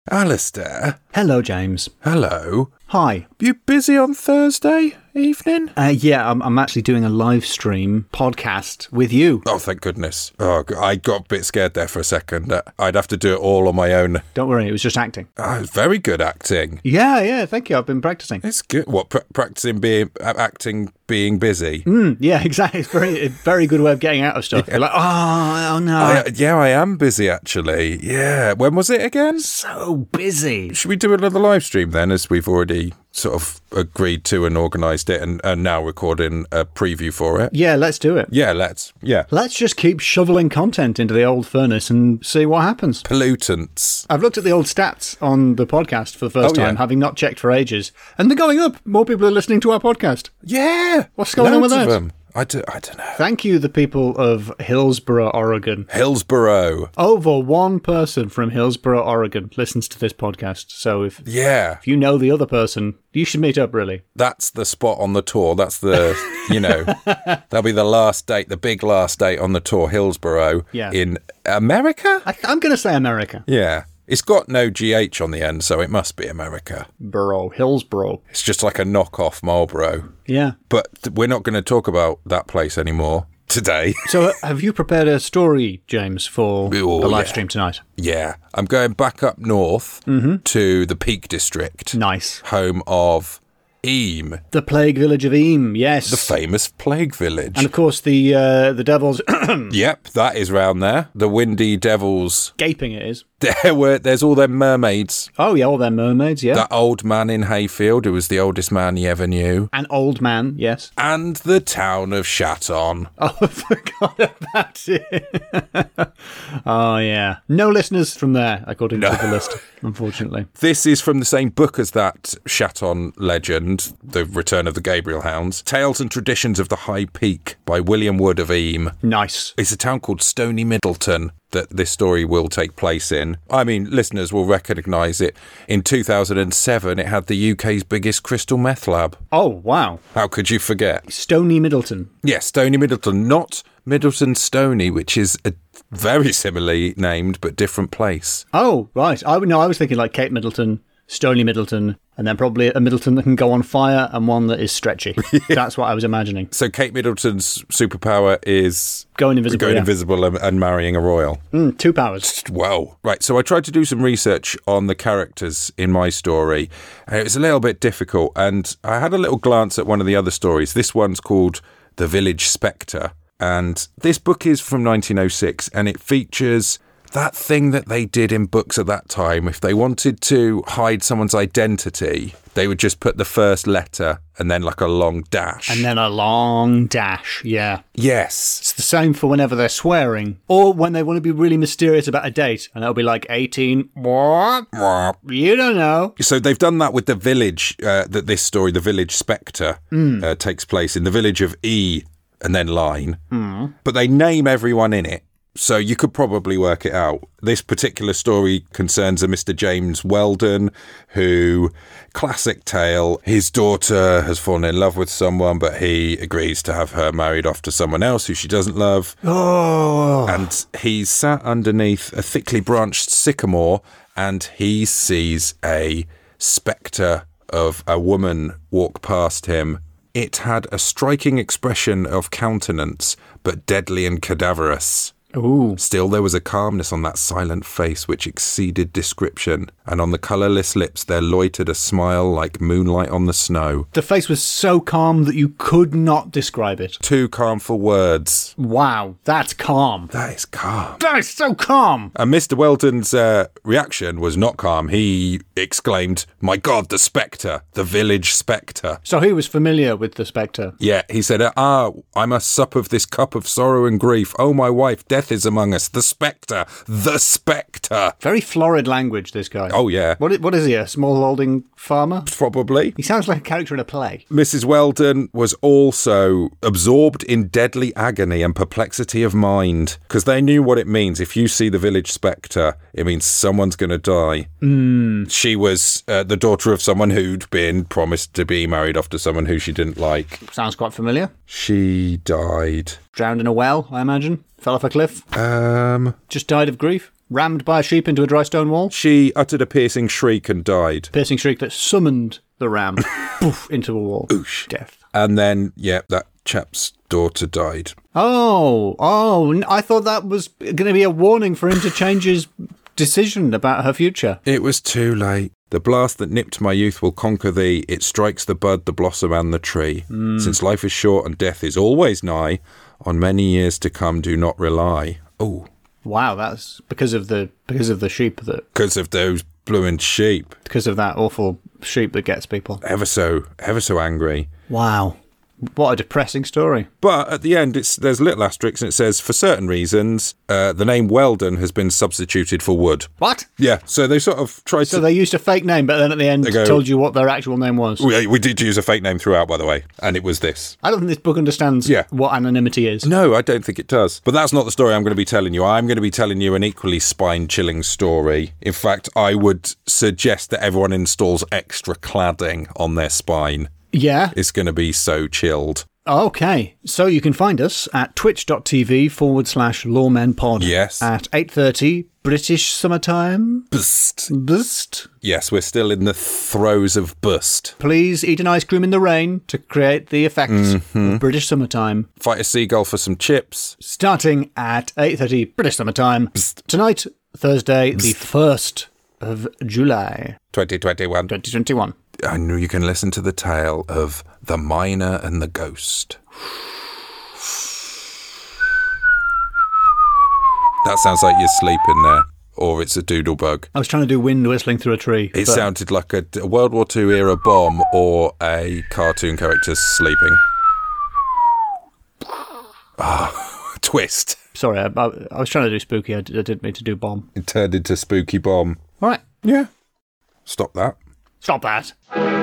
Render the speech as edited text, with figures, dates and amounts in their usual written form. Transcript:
Alistair. Hello, James. Hello. Hi. You busy on Thursday evening? Yeah, I'm actually doing a live stream podcast with you. Oh, thank goodness. Oh, I got a bit scared there for a second. I'd have to do it all on my own. Don't worry, it was just acting. Very good acting. Yeah, thank you. I've been practicing. It's good. What, practicing acting being busy? Yeah, exactly. It's a very good way of getting out of stuff. Yeah. You're like, oh no. I am busy, actually. Yeah. When was it again? So busy. Should we do another live stream then, as we've already sort of agreed to and organised it and now recording a preview for it? Yeah, let's do it. Yeah, let's. Yeah. Let's just keep shoveling content into the old furnace and see what happens. Pollutants. I've looked at the old stats on the podcast for the first time, having not checked for ages, and they're going up. More people are listening to our podcast. Yeah. What's going on with that? Them. I don't know. Thank you, the people of Hillsboro, Oregon. Hillsboro. Over one person from Hillsboro, Oregon listens to this podcast. So if you know the other person, you should meet up, really. That's the spot on the tour. That's the, that'll be the last date, the big last date on the tour, Hillsboro in America? I'm going to say America. Yeah. It's got no GH on the end, so it must be America. Hillsboro. It's just like a knockoff Marlboro. Yeah. But we're not going to talk about that place anymore today. So have you prepared a story, James, for the live stream tonight? Yeah. I'm going back up north to the Peak District. Nice. Home of Eyam. The plague village of Eyam, yes. The famous plague village. And of course the devils... Yep, that is round there. The Windy Devils. Gaping it is. There's all them mermaids. Oh, yeah, all them mermaids, yeah. That old man in Hayfield, who was the oldest man he ever knew. An old man, yes. And the town of Chaton. Oh, I forgot about it. Oh, yeah. No listeners from there, according to the list, unfortunately. This is from the same book as that Chaton legend, The Return of the Gabriel Hounds. Tales and Traditions of the High Peak by William Wood of Eyam. Nice. It's a town called Stony Middleton that this story will take place in. I mean, listeners will recognise it. In 2007, it had the UK's biggest crystal meth lab. Oh, wow. How could you forget? Stony Middleton. Yes, Stony Middleton, not Middleton Stony, which is a very similarly named but different place. Oh, right. I was thinking like Cape Middleton, Stony Middleton, and then probably a Middleton that can go on fire and one that is stretchy. That's what I was imagining. So Kate Middleton's superpower is going invisible and marrying a royal. 2 powers. Whoa. Right, so I tried to do some research on the characters in my story, and it was a little bit difficult, and I had a little glance at one of the other stories. This one's called The Village Spectre, and this book is from 1906, and it features that thing that they did in books at that time. If they wanted to hide someone's identity, they would just put the first letter and then like a long dash. And then a long dash, yeah. Yes. It's the same for whenever they're swearing or when they want to be really mysterious about a date. And it'll be like 18. What? You don't know. So they've done that with the village, that this story, The Village Spectre, takes place in the village of E and then line. But they name everyone in it. So you could probably work it out. This particular story concerns a Mr. James Weldon, who, classic tale, his daughter has fallen in love with someone, but he agrees to have her married off to someone else who she doesn't love. Oh. And he's sat underneath a thickly branched sycamore, and he sees a spectre of a woman walk past him. It had a striking expression of countenance, but deadly and cadaverous. Ooh. Still, there was a calmness on that silent face which exceeded description, and on the colourless lips there loitered a smile like moonlight on the snow. The face was so calm that you could not describe it. Too calm for words. Wow, that's calm. That is calm. That is so calm. And Mr. Weldon's reaction was not calm. He exclaimed, "My God, the spectre, the village spectre." So he was familiar with the spectre. Yeah, he said, I must sup of this cup of sorrow and grief. Oh, my wife, death is among us. The spectre, the spectre. Very florid language, this guy. Oh, yeah. What is he, a smallholding farmer? Probably. He sounds like a character in a play. Mrs. Weldon was also absorbed in deadly agony and perplexity of mind, because they knew what it means. If you see the village spectre, it means someone's going to die. She was the daughter of someone who'd been promised to be married off to someone who she didn't like. Sounds quite familiar. She died. Drowned in a well, I imagine. Fell off a cliff. Just died of grief. rammed by a sheep into a dry stone wall. She uttered a piercing shriek and died. Piercing shriek that summoned the ram poof, into a wall. Oosh. Death. And then, that chap's daughter died. I thought that was going to be a warning for him to change his decision about her future. It was too late. The blast that nipped my youth will conquer thee. It strikes the bud, the blossom, and the tree. Since life is short and death is always nigh, on many years to come do not rely. Oh. Wow, that's because of the sheep Because of those bloomin' sheep. Because of that awful sheep that gets people. Ever so angry. Wow. What a depressing story. But at the end, there's a little asterisk and it says, for certain reasons, the name Weldon has been substituted for Wood. What? Yeah, so they sort of tried to... So they used a fake name, but then at the end told you what their actual name was. We did use a fake name throughout, by the way, and it was this. I don't think this book understands what anonymity is. No, I don't think it does. But that's not the story I'm going to be telling you. I'm going to be telling you an equally spine-chilling story. In fact, I would suggest that everyone installs extra cladding on their spine. Yeah. It's going to be so chilled. Okay, so you can find us at twitch.tv/lawmenpod. Yes. At 8:30 British summertime. Bust. Yes, we're still in the throes of bust. Please eat an ice cream in the rain to create the effects of British summertime. Fight a seagull for some chips. Starting at 8:30 British summertime. Tonight, Thursday, the 1st of July. 2021. I know you can listen to the tale of the miner and the ghost. That sounds like you're sleeping there, or it's a doodle bug. I was trying to do wind whistling through a tree. It sounded like a World War II era bomb or a cartoon character sleeping. Twist. Sorry, I was trying to do spooky. I didn't mean to do bomb. It turned into spooky bomb. All right. Yeah. Stop that. Stop that.